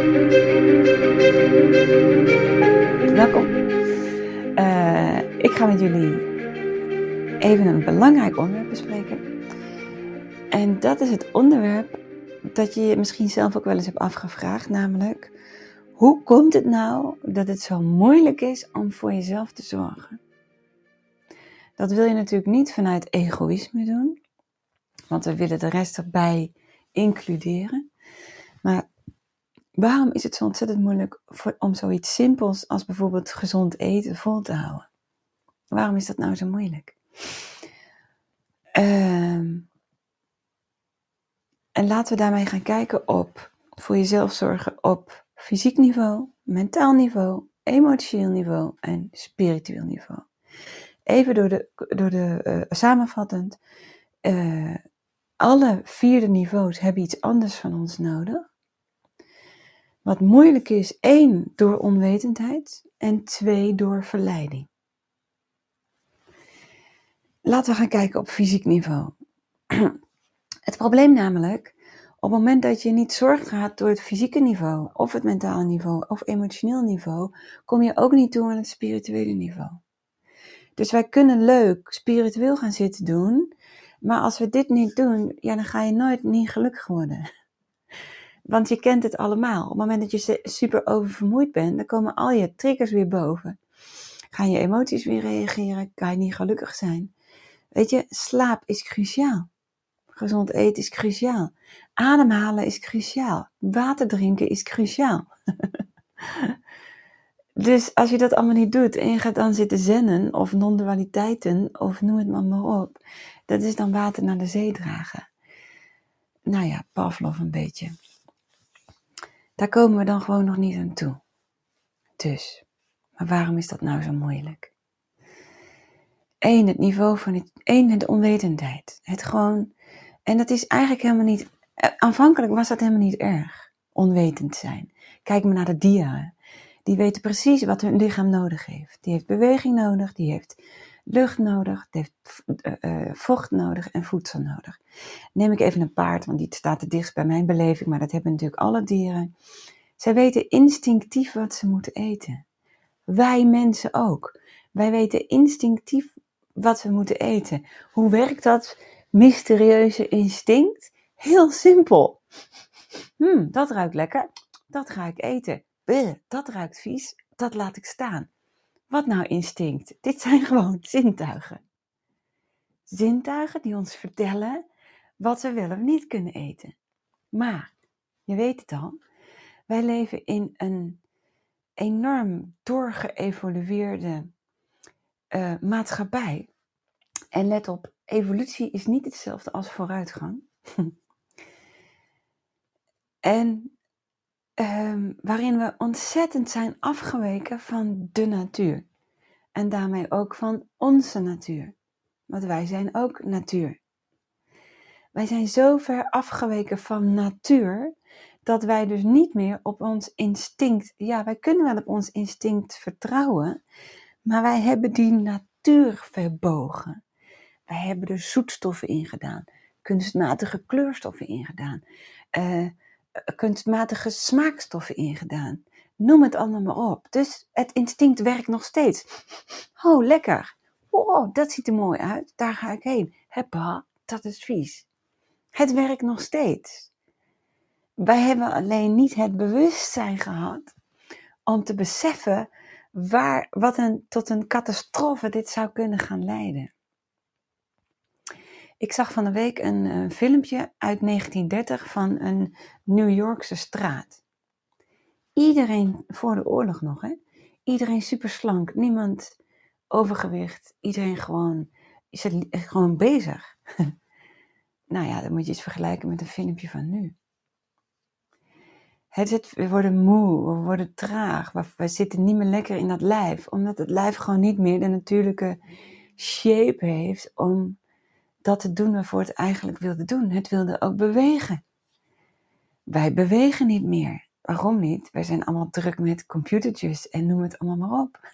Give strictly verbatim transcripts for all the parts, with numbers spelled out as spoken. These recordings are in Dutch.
Welkom. Uh, ik ga met jullie even een belangrijk onderwerp bespreken. En dat is het onderwerp dat je je misschien zelf ook wel eens hebt afgevraagd. Namelijk, hoe komt het nou dat het zo moeilijk is om voor jezelf te zorgen? Dat wil je natuurlijk niet vanuit egoïsme doen. Want we willen de rest erbij includeren. Maar waarom is het zo ontzettend moeilijk voor, om zoiets simpels als bijvoorbeeld gezond eten vol te houden? Waarom is dat nou zo moeilijk? Uh, en laten we daarmee gaan kijken op voor jezelf zorgen op fysiek niveau, mentaal niveau, emotioneel niveau en spiritueel niveau. Even door de, door de uh, samenvattend. Uh, alle vierde niveaus hebben iets anders van ons nodig. Wat moeilijk is, één, door onwetendheid en twee, door verleiding. Laten we gaan kijken op fysiek niveau. Het probleem namelijk, op het moment dat je niet zorg gaat door het fysieke niveau, of het mentale niveau, of emotioneel niveau, kom je ook niet toe aan het spirituele niveau. Dus wij kunnen leuk spiritueel gaan zitten doen, maar als we dit niet doen, ja, dan ga je nooit niet gelukkig worden. Want je kent het allemaal. Op het moment dat je super oververmoeid bent, dan komen al je triggers weer boven. Gaan je emoties weer reageren, kan je niet gelukkig zijn. Weet je, slaap is cruciaal. Gezond eten is cruciaal. Ademhalen is cruciaal. Water drinken is cruciaal. Dus als je dat allemaal niet doet en je gaat dan zitten zennen of non-dualiteiten of noem het maar, maar op. Dat is dan water naar de zee dragen. Nou ja, Pavlov een beetje. Daar komen we dan gewoon nog niet aan toe. Dus, maar waarom is dat nou zo moeilijk? Eén, het niveau van het, één, het onwetendheid. Het gewoon, en dat is eigenlijk helemaal niet, aanvankelijk was dat helemaal niet erg, onwetend zijn. Kijk maar naar de dieren. Die weten precies wat hun lichaam nodig heeft. Die heeft beweging nodig, die heeft lucht nodig, die heeft uh, vocht nodig en voedsel nodig. Neem ik even een paard, want die staat het dichtst bij mijn beleving, maar dat hebben natuurlijk alle dieren. Zij weten instinctief wat ze moeten eten. Wij mensen ook. Wij weten instinctief wat we moeten eten. Hoe werkt dat mysterieuze instinct? Heel simpel. Hmm, dat ruikt lekker. Dat ga ik eten. Bleh, dat ruikt vies. Dat laat ik staan. Wat nou instinct? Dit zijn gewoon zintuigen. Zintuigen die ons vertellen wat we wel of niet kunnen eten. Maar, je weet het al, wij leven in een enorm doorgeëvolueerde uh, maatschappij. En let op, evolutie is niet hetzelfde als vooruitgang. en um, waarin we ontzettend zijn afgeweken van de natuur. En daarmee ook van onze natuur. Want wij zijn ook natuur. Wij zijn zo ver afgeweken van natuur, dat wij dus niet meer op ons instinct, ja, wij kunnen wel op ons instinct vertrouwen, maar wij hebben die natuur verbogen. Wij hebben er zoetstoffen in gedaan, kunstmatige kleurstoffen in gedaan, uh, kunstmatige smaakstoffen in gedaan. Noem het allemaal maar op. Dus het instinct werkt nog steeds. Oh, lekker. Oh, dat ziet er mooi uit. Daar ga ik heen. Heppa, dat is vies. Het werkt nog steeds. Wij hebben alleen niet het bewustzijn gehad om te beseffen waar, wat een, tot een catastrofe dit zou kunnen gaan leiden. Ik zag van de week een, een filmpje uit negentien dertig van een New Yorkse straat. Iedereen, voor de oorlog nog, hè? Iedereen super slank, niemand overgewicht, iedereen gewoon, is er, gewoon bezig. Nou ja, dan moet je eens vergelijken met een filmpje van nu. Het, het, we worden moe, we worden traag, we, we zitten niet meer lekker in dat lijf, omdat het lijf gewoon niet meer de natuurlijke shape heeft om dat te doen waarvoor het eigenlijk wilde doen. Het wilde ook bewegen. Wij bewegen niet meer. Waarom niet? Wij zijn allemaal druk met computertjes en noem het allemaal maar op.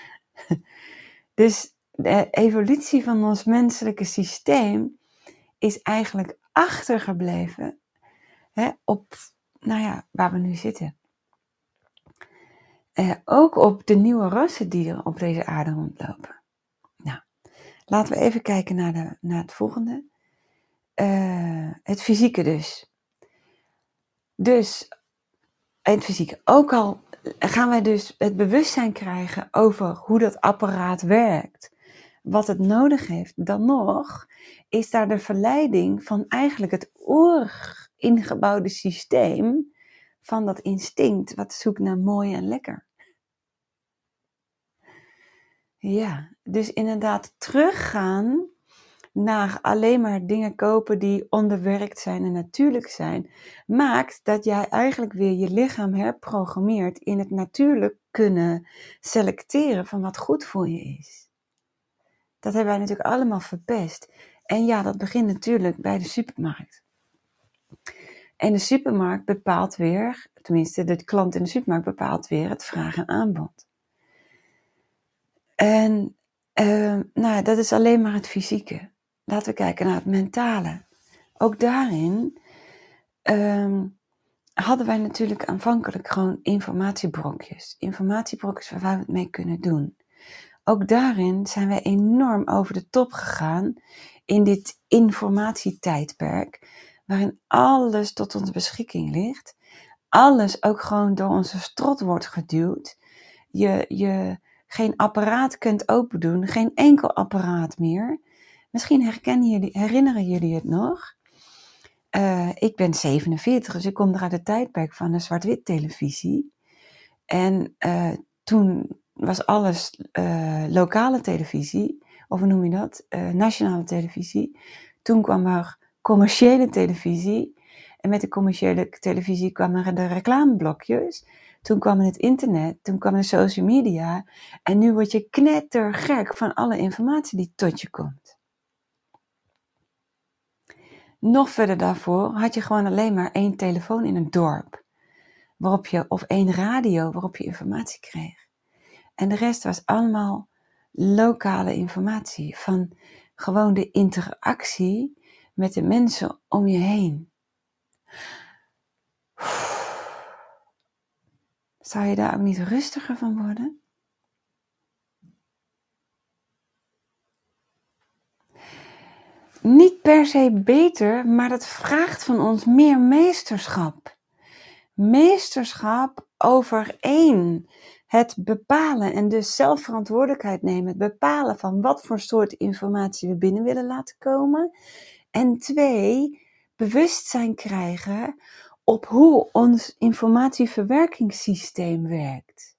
Dus de evolutie van ons menselijke systeem is eigenlijk achtergebleven, hè, op, nou ja, waar we nu zitten. Uh, ook op de nieuwe rassen die er op deze aarde rondlopen. Nou, laten we even kijken naar, de, naar het volgende. Uh, het fysieke dus. Dus, het fysieke. Ook al gaan wij dus het bewustzijn krijgen over hoe dat apparaat werkt, wat het nodig heeft, dan nog is daar de verleiding van eigenlijk het oeringebouwde systeem van dat instinct wat zoekt naar mooi en lekker. Ja, dus inderdaad teruggaan naar alleen maar dingen kopen die onderwerkt zijn en natuurlijk zijn, maakt dat jij eigenlijk weer je lichaam herprogrammeert in het natuurlijk kunnen selecteren van wat goed voor je is. Dat hebben wij natuurlijk allemaal verpest. En ja, dat begint natuurlijk bij de supermarkt. En de supermarkt bepaalt weer, tenminste de klant in de supermarkt bepaalt weer het vraag en aanbod. En uh, nou, dat is alleen maar het fysieke. Laten we kijken naar het mentale. Ook daarin um, hadden wij natuurlijk aanvankelijk gewoon informatiebrokjes. Informatiebrokjes waar we het mee kunnen doen. Ook daarin zijn wij enorm over de top gegaan in dit informatietijdperk, waarin alles tot onze beschikking ligt. Alles ook gewoon door onze strot wordt geduwd. Je, je geen apparaat kunt open doen, geen enkel apparaat meer. Misschien herkennen jullie, herinneren jullie het nog? Uh, ik ben zevenenveertig, dus ik kom er uit het tijdperk van de zwart-wit televisie. En uh, toen was alles uh, lokale televisie, of hoe noem je dat? Uh, nationale televisie. Toen kwam er commerciële televisie. En met de commerciële televisie kwamen er de reclameblokjes. Toen kwam het internet, toen kwam de social media. En nu word je knettergek van alle informatie die tot je komt. Nog verder daarvoor had je gewoon alleen maar één telefoon in een dorp. Waarop je, of één radio waarop je informatie kreeg. En de rest was allemaal lokale informatie. Van gewoon de interactie met de mensen om je heen. Zou je daar ook niet rustiger van worden? Niet per se beter, maar dat vraagt van ons meer meesterschap. Meesterschap over één, het bepalen en dus zelfverantwoordelijkheid nemen. Het bepalen van wat voor soort informatie we binnen willen laten komen. En twee, bewustzijn krijgen op hoe ons informatieverwerkingssysteem werkt.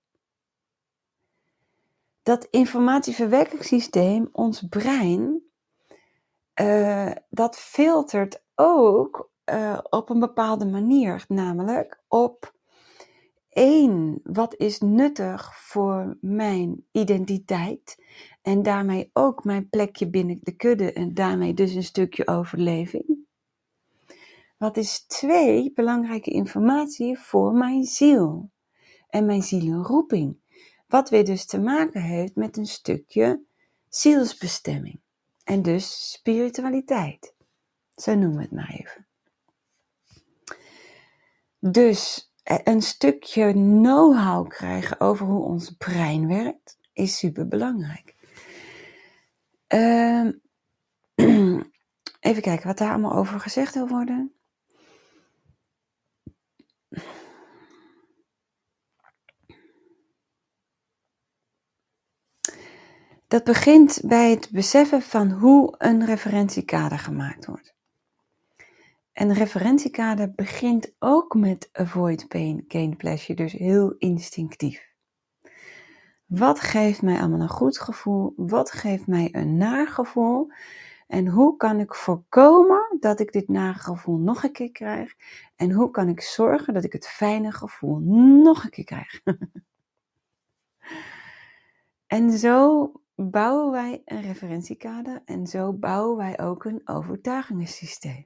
Dat informatieverwerkingssysteem, ons brein, uh, dat filtert ook uh, op een bepaalde manier. Namelijk op één, wat is nuttig voor mijn identiteit en daarmee ook mijn plekje binnen de kudde en daarmee dus een stukje overleving. Wat is twee, belangrijke informatie voor mijn ziel en mijn zielenroeping. Wat weer dus te maken heeft met een stukje zielsbestemming en dus spiritualiteit. Zo noemen we het maar even. Dus een stukje know-how krijgen over hoe ons brein werkt, is super belangrijk. Uh, even kijken wat daar allemaal over gezegd wil worden. Dat begint bij het beseffen van hoe een referentiekader gemaakt wordt. Een referentiekader begint ook met avoid pain, gain pleasure, dus heel instinctief. Wat geeft mij allemaal een goed gevoel? Wat geeft mij een naar gevoel? En hoe kan ik voorkomen dat ik dit nare gevoel nog een keer krijg? En hoe kan ik zorgen dat ik het fijne gevoel nog een keer krijg? En zo bouwen wij een referentiekader en zo bouwen wij ook een overtuigingssysteem.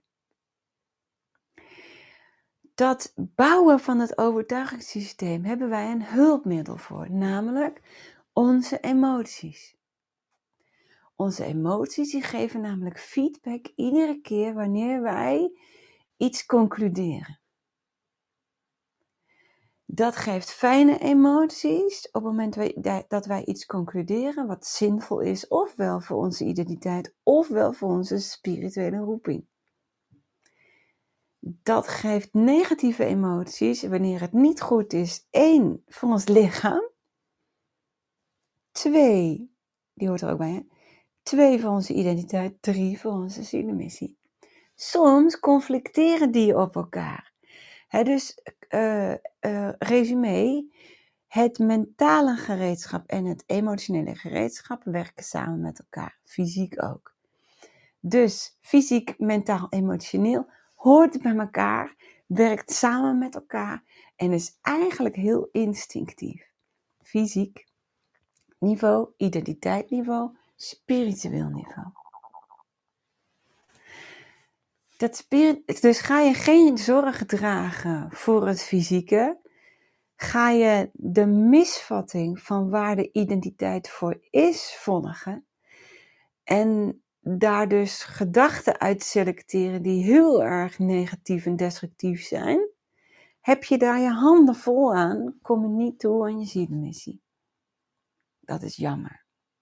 Dat bouwen van het overtuigingssysteem hebben wij een hulpmiddel voor, namelijk onze emoties. Onze emoties die geven namelijk feedback iedere keer wanneer wij iets concluderen. Dat geeft fijne emoties op het moment dat wij iets concluderen wat zinvol is, ofwel voor onze identiteit, ofwel voor onze spirituele roeping. Dat geeft negatieve emoties wanneer het niet goed is. één, voor ons lichaam. twee, die hoort er ook bij, hè? twee, voor onze identiteit. drie, voor onze zielemissie. Soms conflicteren die op elkaar. He, dus, uh, uh, resume, het mentale gereedschap en het emotionele gereedschap werken samen met elkaar. Fysiek ook. Dus fysiek, mentaal, emotioneel hoort bij elkaar, werkt samen met elkaar en is eigenlijk heel instinctief. Fysiek niveau, identiteitsniveau, spiritueel niveau. Dat spirit, dus ga je geen zorgen dragen voor het fysieke, ga je de misvatting van waar de identiteit voor is volgen en daar dus gedachten uit selecteren die heel erg negatief en destructief zijn, heb je daar je handen vol aan, kom je niet toe aan je zielmissie. Dat is jammer.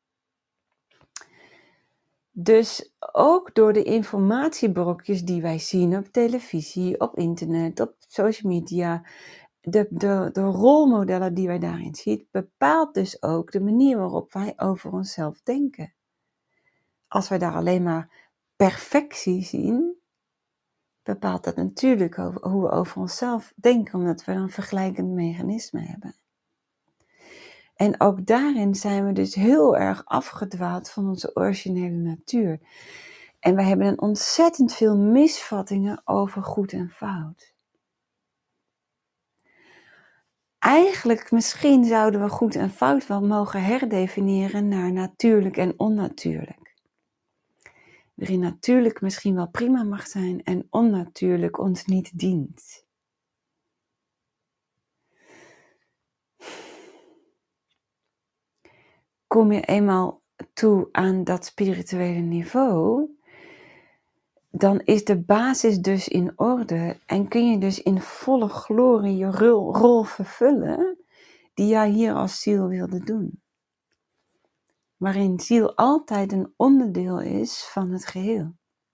Dus ook door de informatiebrokjes die wij zien op televisie, op internet, op social media, de, de, de rolmodellen die wij daarin zien, bepaalt dus ook de manier waarop wij over onszelf denken. Als wij daar alleen maar perfectie zien, bepaalt dat natuurlijk over, hoe we over onszelf denken, omdat we een vergelijkend mechanisme hebben. En ook daarin zijn we dus heel erg afgedwaald van onze originele natuur. En we hebben een ontzettend veel misvattingen over goed en fout. Eigenlijk, misschien zouden we goed en fout wel mogen herdefiniëren naar natuurlijk en onnatuurlijk. Waarin natuurlijk misschien wel prima mag zijn en onnatuurlijk ons niet dient. Kom je eenmaal toe aan dat spirituele niveau, dan is de basis dus in orde en kun je dus in volle glorie je rol, rol vervullen die jij hier als ziel wilde doen. Waarin ziel altijd een onderdeel is van het geheel.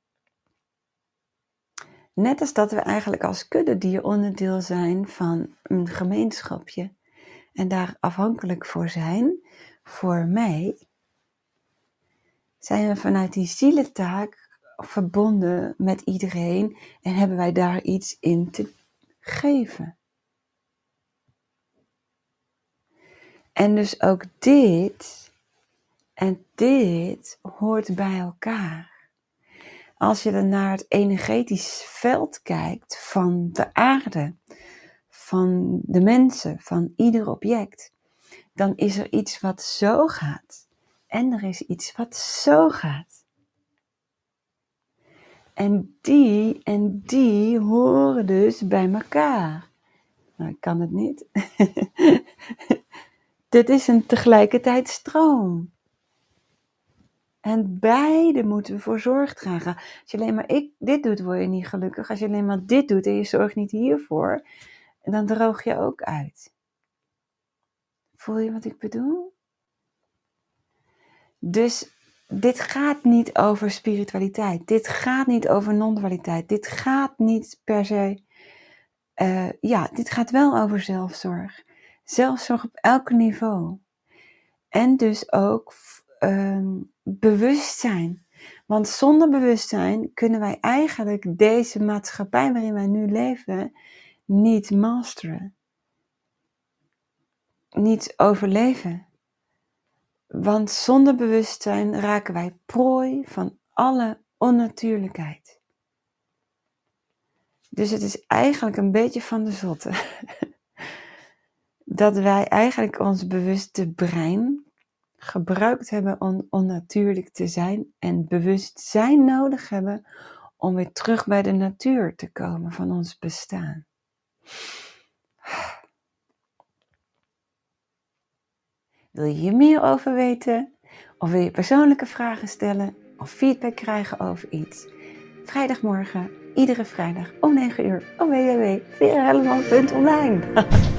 Net als dat we eigenlijk als kuddedier onderdeel zijn van een gemeenschapje en daar afhankelijk voor zijn, voor mij, zijn we vanuit die zielentaak verbonden met iedereen en hebben wij daar iets in te geven. En dus ook dit en dit hoort bij elkaar. Als je dan naar het energetisch veld kijkt van de aarde, van de mensen, van ieder object, dan is er iets wat zo gaat en er is iets wat zo gaat. En die en die horen dus bij elkaar. Nou, ik kan het niet. Dit is een tegelijkertijd stroom. En beide moeten we voor zorg dragen. Als je alleen maar ik, dit doet, word je niet gelukkig. Als je alleen maar dit doet en je zorgt niet hiervoor, dan droog je ook uit. Voel je wat ik bedoel? Dus dit gaat niet over spiritualiteit. Dit gaat niet over non-dualiteit. Dit gaat niet per se... Uh, ja, dit gaat wel over zelfzorg. Zelfzorg op elk niveau. En dus ook um, bewustzijn. Want zonder bewustzijn kunnen wij eigenlijk deze maatschappij waarin wij nu leven niet masteren. Niet overleven. Want zonder bewustzijn raken wij prooi van alle onnatuurlijkheid. Dus het is eigenlijk een beetje van de zotte. Dat wij eigenlijk ons bewuste brein gebruikt hebben om onnatuurlijk te zijn. En bewustzijn nodig hebben om weer terug bij de natuur te komen van ons bestaan. Wil je hier meer over weten? Of wil je persoonlijke vragen stellen? Of feedback krijgen over iets? Vrijdagmorgen, iedere vrijdag om negen uur op w w w punt vera helleman punt online.